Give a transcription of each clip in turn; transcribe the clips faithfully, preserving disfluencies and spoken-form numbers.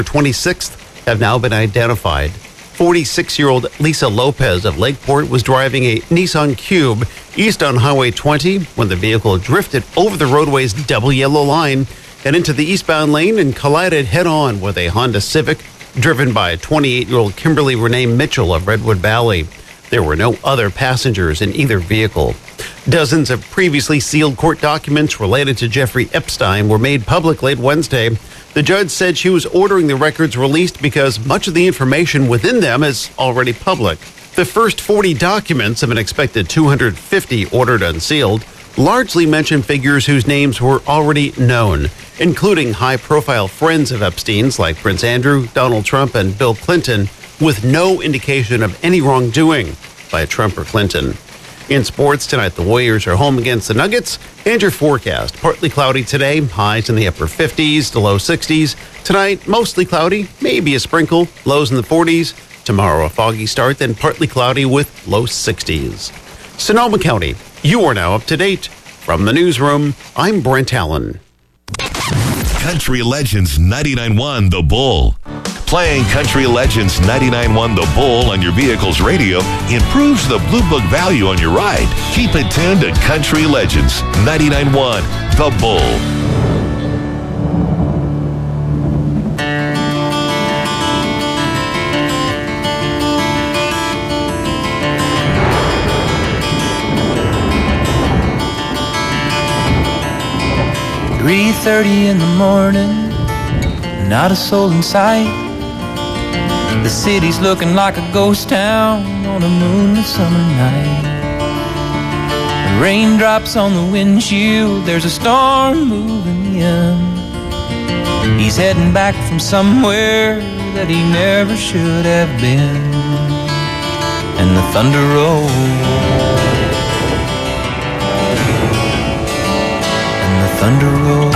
twenty-sixth have now been identified. forty-six-year-old Lisa Lopez of Lakeport was driving a Nissan Cube east on Highway twenty when the vehicle drifted over the roadway's double yellow line and into the eastbound lane and collided head-on with a Honda Civic driven by twenty-eight-year-old Kimberly Renee Mitchell of Redwood Valley. There were no other passengers in either vehicle. Dozens of previously sealed court documents related to Jeffrey Epstein were made public late Wednesday. The judge said she was ordering the records released because much of the information within them is already public. The first forty documents of an expected two hundred fifty ordered unsealed largely mention figures whose names were already known, including high-profile friends of Epstein's like Prince Andrew, Donald Trump, and Bill Clinton, with no indication of any wrongdoing by Trump or Clinton. In sports tonight, the Warriors are home against the Nuggets. And your forecast, partly cloudy today, highs in the upper fifties to low sixties. Tonight, mostly cloudy, maybe a sprinkle, lows in the forties. Tomorrow, a foggy start, then partly cloudy with low sixties. Sonoma County, you are now up to date. From the newsroom, I'm Brent Allen. Country Legends ninety-nine point one The Bull. Playing Country Legends ninety-nine point one The Bull on your vehicle's radio improves the Blue Book value on your ride. Keep it tuned to Country Legends ninety-nine point one The Bull. three thirty in the morning, not a soul in sight. The city's looking like a ghost town on a moonlit summer night. Raindrops on the windshield, there's a storm moving in. He's heading back from somewhere that he never should have been. And the thunder rolls, and the thunder rolls.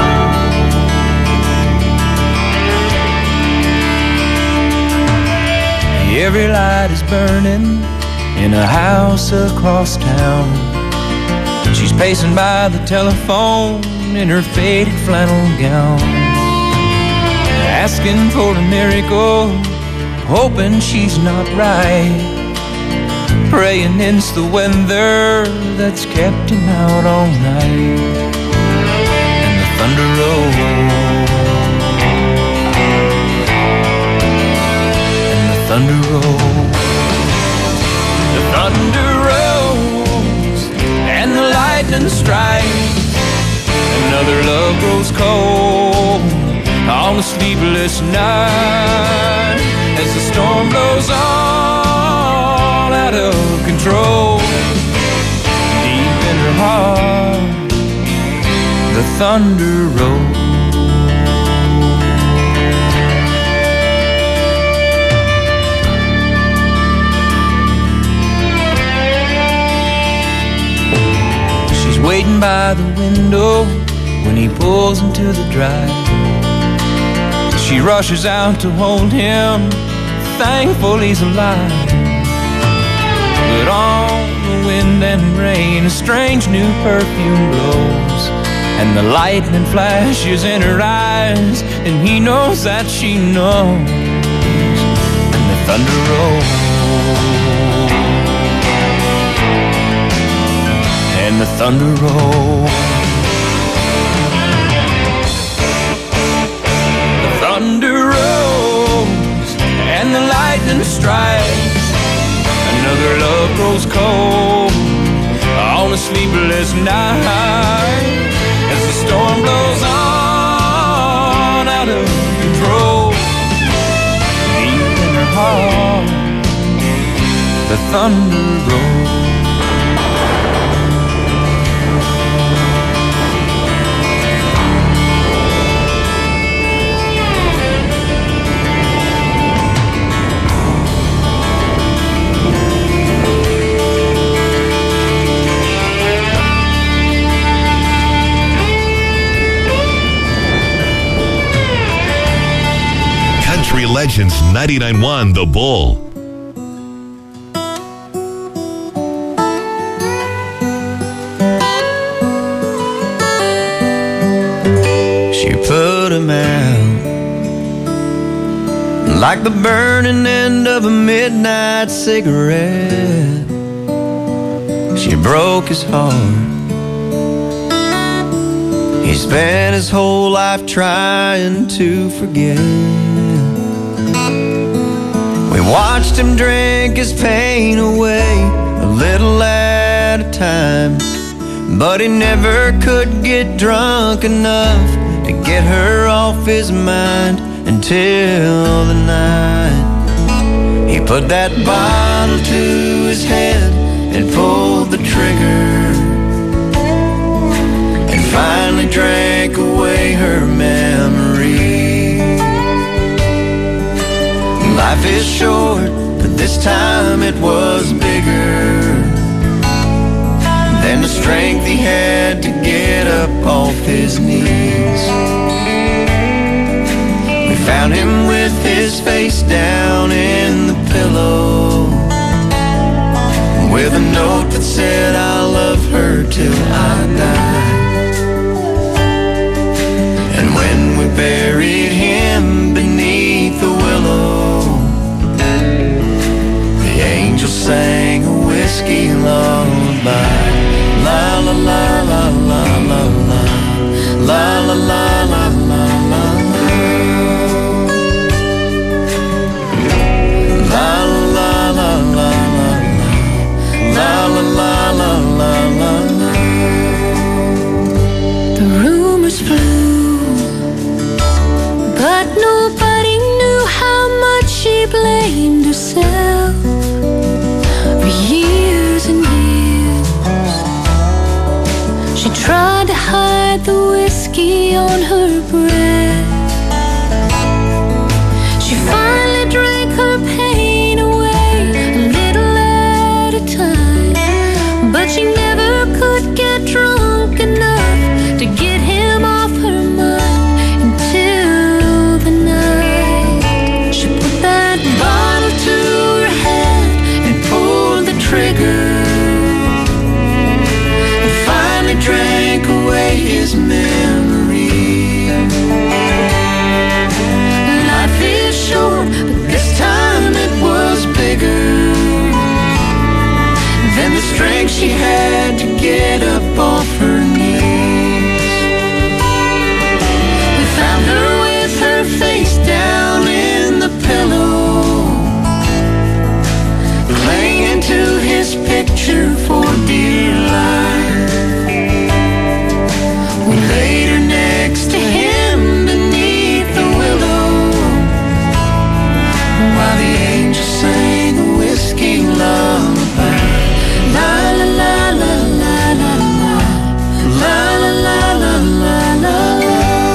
Every light is burning in a house across town. She's pacing by the telephone in her faded flannel gown, asking for a miracle, hoping she's not right, praying it's the weather that's kept him out all night. And the thunder rolls, thunder rolls, the thunder rolls, and the lightning strikes. Another love grows cold on a sleepless night as the storm blows all out of control. Deep in her heart, the thunder rolls. Waiting by the window when he pulls into the drive. She rushes out to hold him, thankful he's alive. But on the wind and rain, a strange new perfume blows, and the lightning flashes in her eyes, and he knows that she knows. And the thunder rolls, and the thunder rolls, the thunder rolls, and the lightning strikes. Another love grows cold on a sleepless night as the storm blows on out of control. Deep in her heart, the thunder rolls. Country Legends ninety-nine point one The Bull. She put him out like the burning end of a midnight cigarette. She broke his heart. He spent his whole life trying to forget. We watched him drink his pain away, a little at a time, but he never could get drunk enough to get her off his mind until the night he put that bottle to his head and pulled the trigger, and finally drank away her memory. Life is short, but this time it was bigger than the strength he had to get up off his knees. We found him with his face down in the pillow, with a note that said, "I'll love her till I die." And when we buried him beneath the willow, the angel sang a whiskey lullaby. La la la la la la la, la la la la la la, la la la la la, la la la la la la la. The rumors flew, but nobody knew how much she blamed herself for years and years. She tried to hide the whiskey on her breath. She finally drank her pain away, a little at a time, but she never could get drunk enough to get him off her mind until the night she put that bottle to her head and pulled the trigger, and finally drank away his memory. Life is short, but this time it was bigger than the strength she had to get up off her knees. We found her with her face down in the pillow, clinging to his picture for dear life. We laid her next to him beneath the willow, while the angel sang a whiskey lullaby. La la la la la la la, la la la la la la la.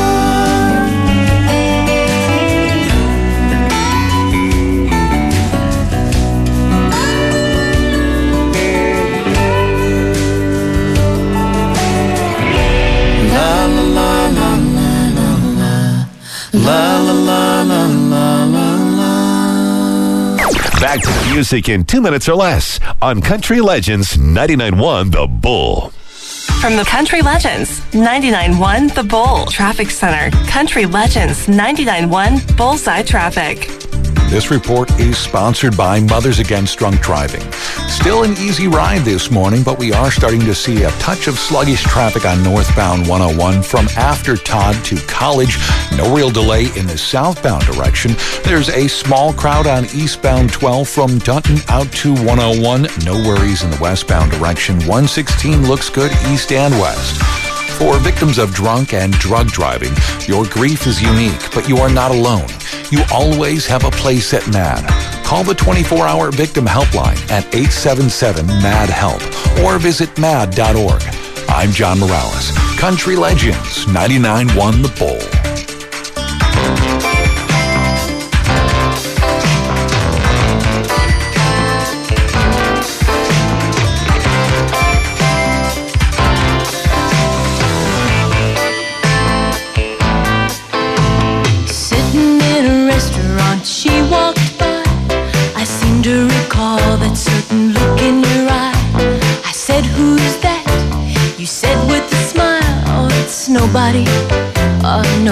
La la la la la la la, la la la la la la la. Back to the music in two minutes or less on Country Legends ninety-nine point one The Bull. From the Country Legends ninety-nine point one The Bull Traffic Center, Country Legends ninety-nine point one Bullseye Traffic. This report is sponsored by Mothers Against Drunk Driving. Still an easy ride this morning, but we are starting to see a touch of sluggish traffic on northbound one oh one from after Todd to College. No real delay in the southbound direction. There's a small crowd on eastbound twelve from Dutton out to one oh one. No worries in the westbound direction. one sixteen looks good east and west. For victims of drunk and drug driving, your grief is unique, but you are not alone. You always have a place at M A D. Call the twenty-four hour victim helpline at eight seven seven M A D help or visit mad dot org. I'm John Morales, Country Legends ninety-nine point one The Bull. She walked by, I seem to recall that certain look in your eye. I said, "Who's that?" You said with a smile, "Oh, it's nobody, oh,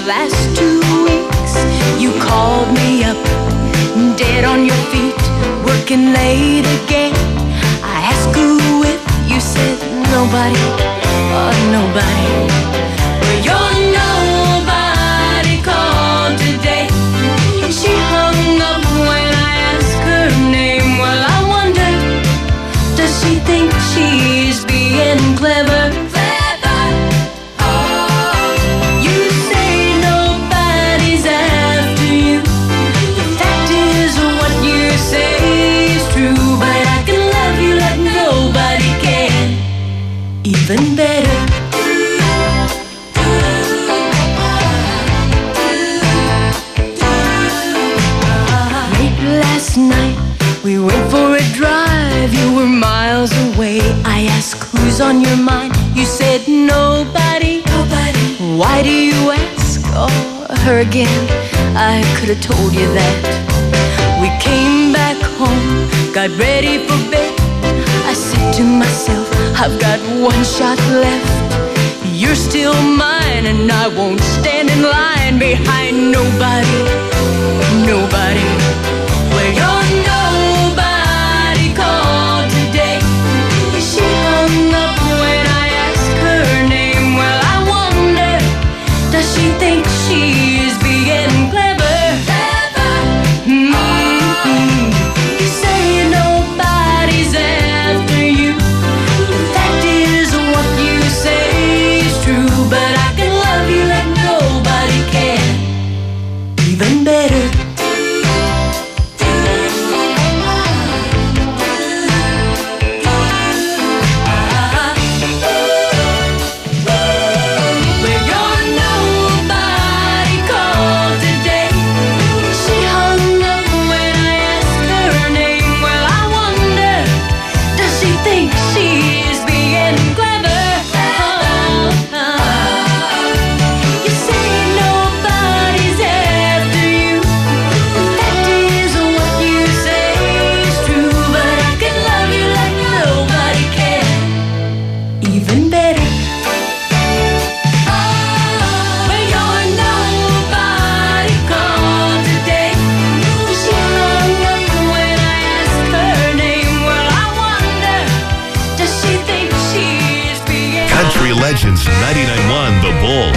last two weeks. You called me up, dead on your feet, working late again. I asked who with, you said nobody, oh nobody. Well, your nobody called today. She hung up when I asked her name. Well, I wonder, does she think she's being clever? Clever. Oh, you say nobody's after you. The fact is, what you say is true. But I can love you like nobody can. Even better. Late last night, we went for a drive. You were miles away. I asked who's on your mind. You said nobody. Nobody. Why do you ask? Oh, her again. I could have told you that. We came back home, got ready for bed. I said to myself, I've got one shot left. You're still mine, and I won't stand in line behind nobody. Nobody. Well, you're nobody called today. She hung up when I asked her name. Well, I wonder, does she think she's being clever? Clever. Mm-hmm. You say nobody's after you. The fact is, what you say is true. But I can love you like nobody can. Even better. Legends ninety-nine point one The Bull.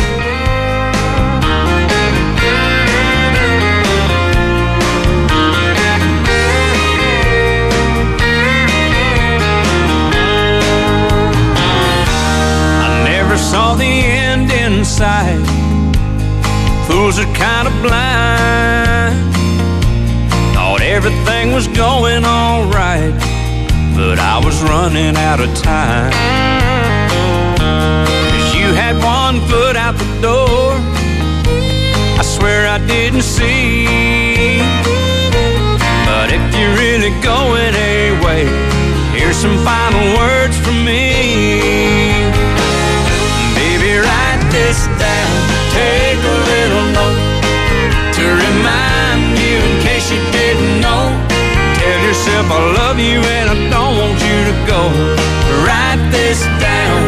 I never saw the end in sight. Fools are kind of blind. Thought everything was going all right, but I was running out of time. You had one foot out the door, I swear I didn't see. But if you're really going away, here's some final words from me. Baby, write this down, take a little note to remind you in case you didn't know. Tell yourself I love you and I don't want you to go. Write this down,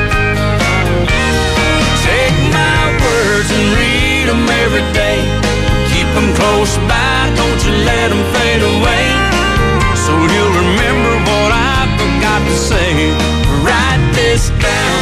and read them every day. Keep them close by, don't you let them fade away. So you'll remember what I forgot to say. Write this down.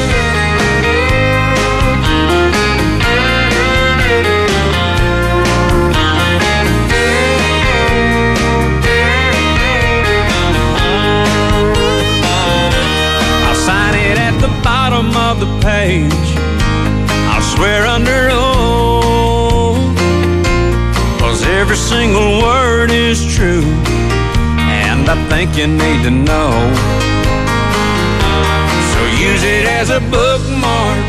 I'll sign it at the bottom of the page. Swear under oath, 'cause every single word is true, and I think you need to know. So use it as a bookmark,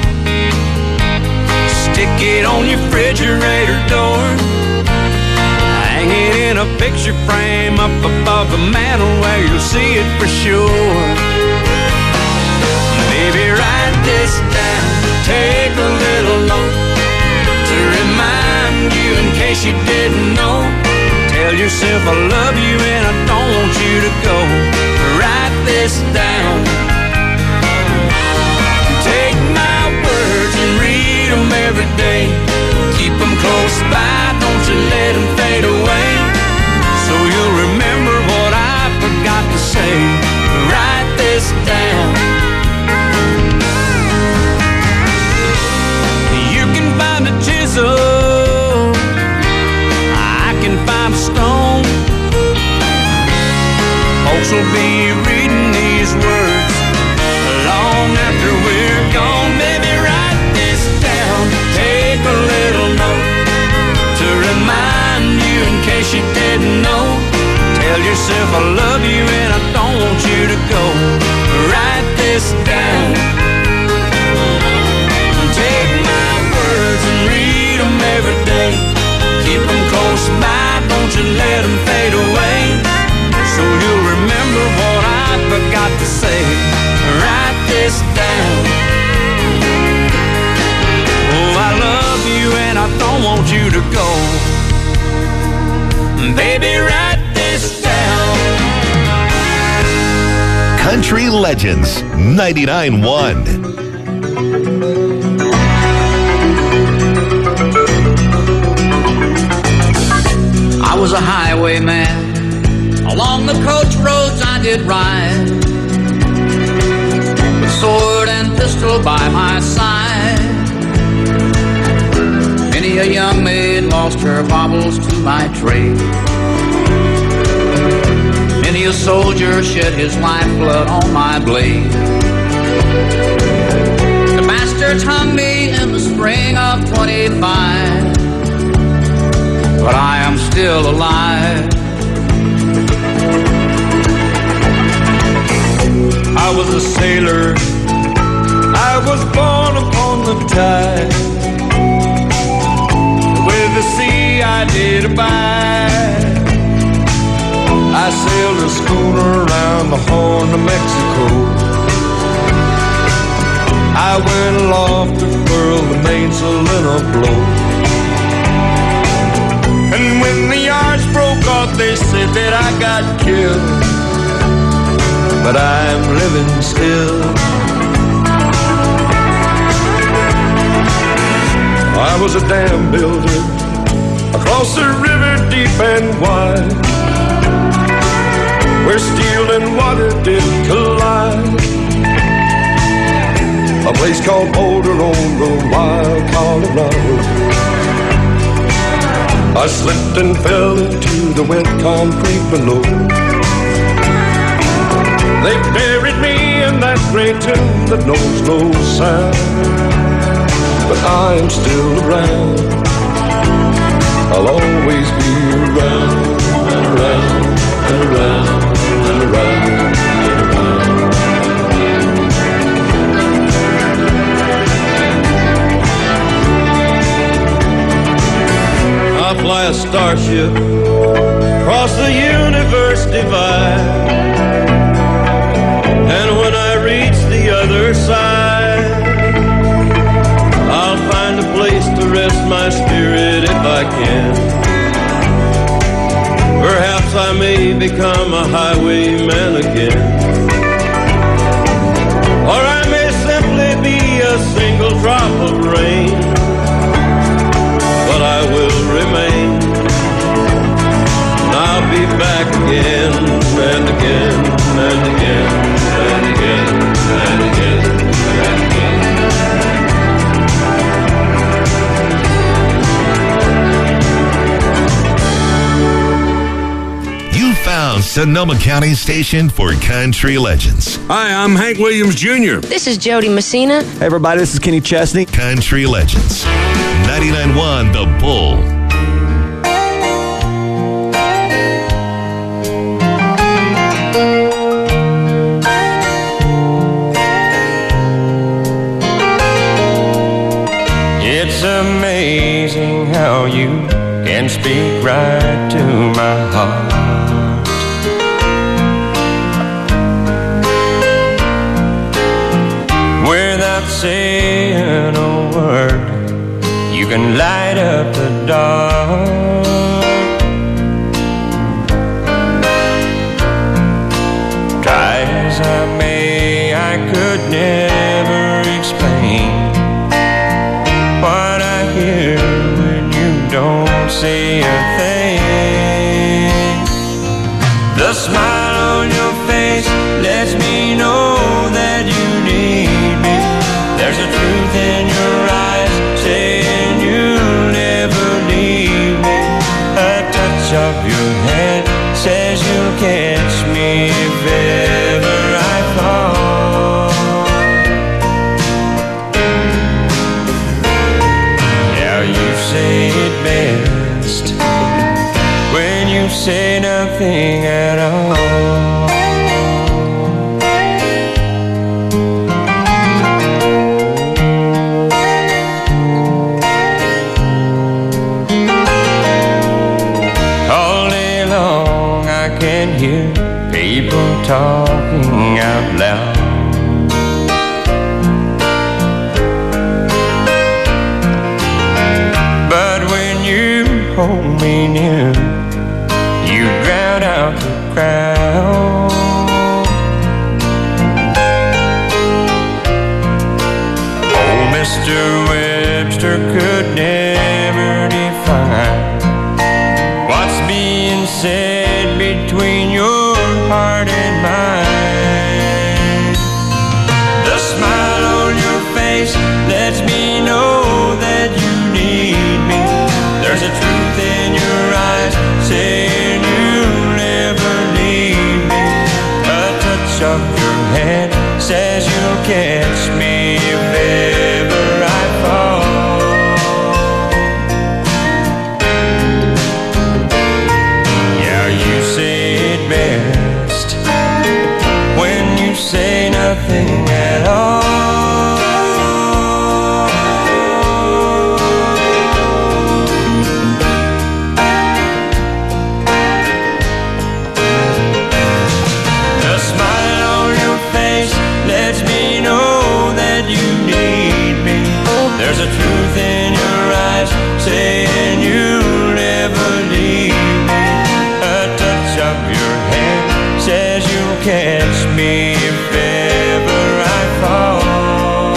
stick it on your refrigerator door, hang it in a picture frame up above the mantle where you'll see it for sure. Baby, write this down, take a little note to remind you in case you didn't know. Tell yourself I love you and I don't want you to go. Write this down, take my words and read them every day. won't you let them fade away, so you'll remember what I forgot to say. Write this down. Oh, I love you and I don't want you to go. Baby, write this down. Country Legends ninety-nine one. I was a highwayman. Along the coach roads I did ride, with sword and pistol by my side. Many a young maid lost her baubles to my trade. Many a soldier shed his lifeblood on my blade. The bastards hung me in the spring of twenty-five, but I am still alive. I was a sailor, I was born upon the tide. With the sea I did abide. I sailed a schooner around the Horn of Mexico. I went aloft to furl the mainsail in a blow. And when the yards broke off, they said that I got killed, but I'm living still. I was a dam builder across the river deep and wide, where steel and water did collide. A place called Boulder on the wild Colorado. I slipped and fell into the wet concrete below. They buried me in that great tomb that knows no sound, but I am still around. I'll always be around and around and around and around and around. I fly a starship across the universe divide, and when I reach the other side, I'll find a place to rest my spirit if I can. Perhaps I may become a highwayman again, or I may simply be a single drop of rain, but I will remain. And I'll be back again and again and again and again and again and again. You found Sonoma County's station for Country Legends. Hi, I'm Hank Williams Junior This is Jody Messina. Hey everybody, this is Kenny Chesney. Country Legends ninety-nine one The Bull. It's amazing how you can speak right to my heart. Without saying a word, you can light up the dark. Try as I may, I could never explain what I hear when you don't say a thing. The smile on your face lets me know that you need me. There's a truth in your eyes saying you'll never leave me. A touch of your hand says you'll catch me if ever I fall. Now you say it best when you say nothing at all. All talking out loud. But when you hold me near, you drown out the crowd. Old Mister Webster could never define what's being said between your heart and mine. The smile on your face lets me know that you need me. There's a truth in your eyes saying you'll never leave me. A touch of your hand says you'll catch me if ever I fall. Yeah, you say it best when you say nothing at all. There's a truth in your eyes saying you'll never leave me. A touch of your hand says you'll catch me if ever I fall.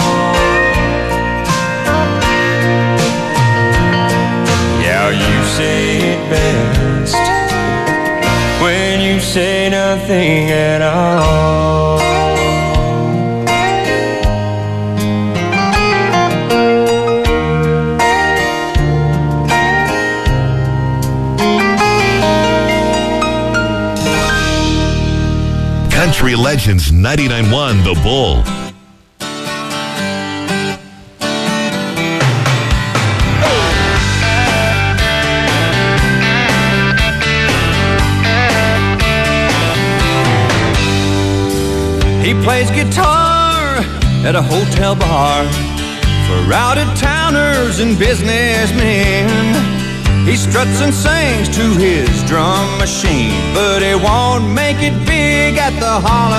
Yeah, you say it best when you say nothing at all. Country Legends ninety-nine point one The Bull. He plays guitar at a hotel bar for out-of-towners and businessmen. He struts and sings to his drum machine, but he won't make it big at the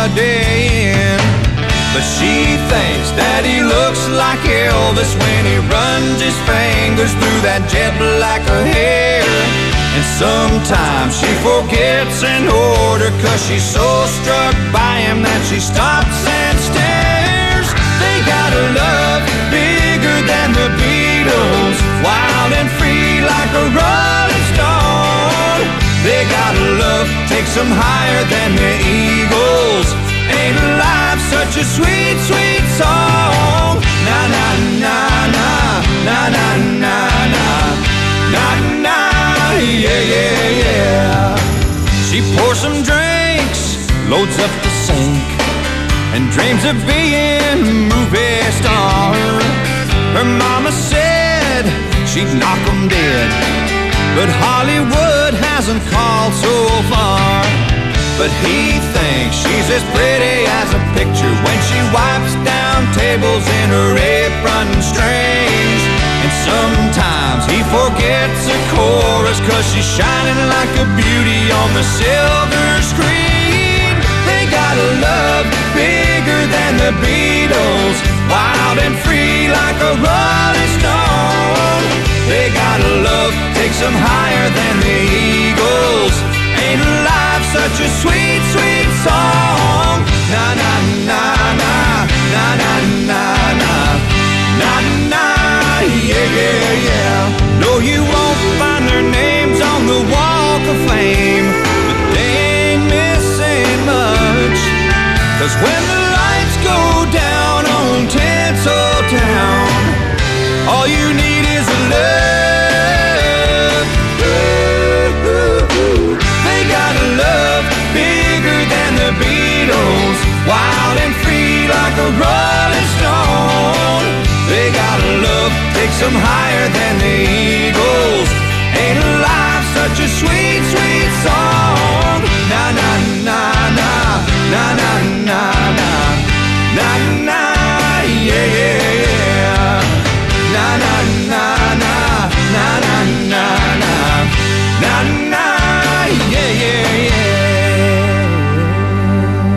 Holiday Inn. But she thinks that he looks like Elvis when he runs his fingers through that jet black hair. And sometimes she forgets an order 'cause she's so struck by him that she stops and stares. They got a love bigger than the Beatles, wild and free like a rolling stone. They got a love takes them higher than the Eagles. Ain't life such a sweet, sweet song? Na na na na na na na na na na, yeah yeah yeah. She pours some drinks, loads up the sink, and dreams of being a movie star. Her mama said she'd knock 'em dead, but Hollywood hasn't called so far. But he thinks she's as pretty as a picture when she wipes down tables in her apron strings. And sometimes he forgets a chorus 'cause she's shining like a beauty on the silver screen. They got a love bigger than the Beatles, wild and free like a rolling stone. They got a love takes them higher than the Eagles. Ain't life such a sweet, sweet song? Na na na na na na na na na na, yeah yeah yeah. No, you won't find their names on the Walk of Fame, but they ain't missing much. 'Cause when the lights go down on Tinsel Town, all you need is a love. Ooh, ooh, ooh. They got a love bigger than the Beatles, wild and free like a rolling stone. They got a love takes them higher than the Eagles. Ain't life such a sweet, sweet song? Na na na na na na na na na na, yeah yeah yeah. Na na na na na na na na na na, yeah yeah yeah.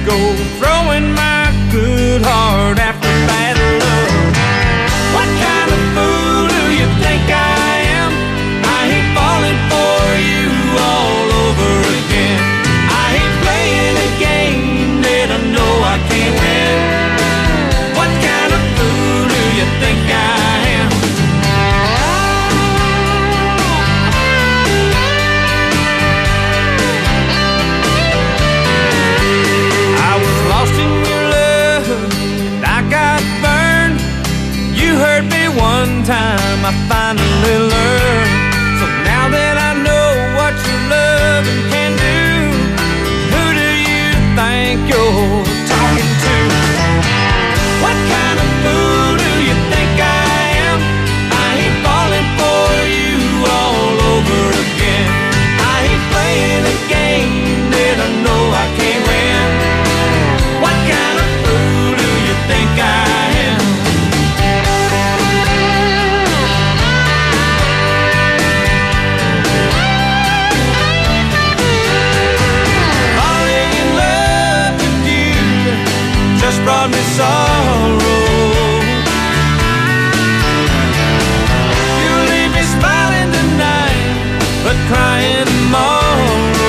go throwing my good heart after bad love. What kind of fool do you think I am? I hate falling for you all over again. I hate playing a game that I know I can't win. What kind of fool do you think I am? I was lost in your love and I got burned. You hurt me one time, I finally learned. So now that I know what your loving can do, who do you think you're talking to? What kind of fool do you think I am? I hate falling for you all over again. I hate playing a game that I know I can't win. What kind of fool do you think I am? Falling in love with you just brought me sorrow. You leave me smiling tonight, but crying tomorrow.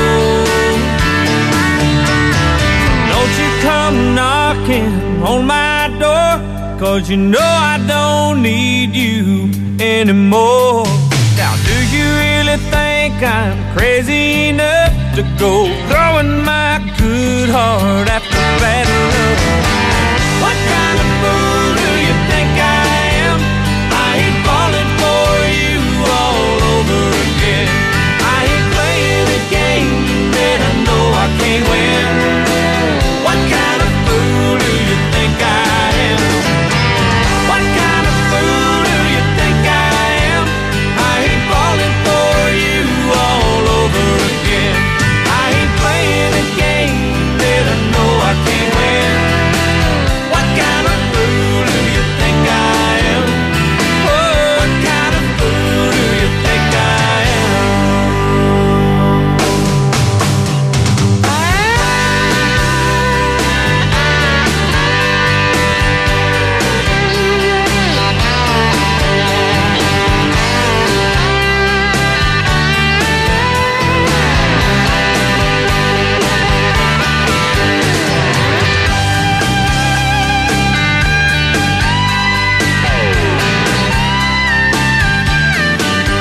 Don't you come knocking on my door, 'cause you know I don't need you anymore. Now do you really think I'm crazy enough to go throwing my good heart after bad love? What kind of fool do you think I am? I hate falling for you all over again. I hate playing a game that I know I can't win. What kind of fool do you think I am? What kind of fool do you think I am? I hate falling for you all over again. I hate playing a game that I know I can't win. What kind of fool do you think I am? Oh, what kind of fool do you think I am?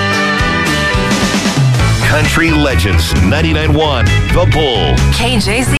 Country Legends ninety-nine point one The Bull. K J Z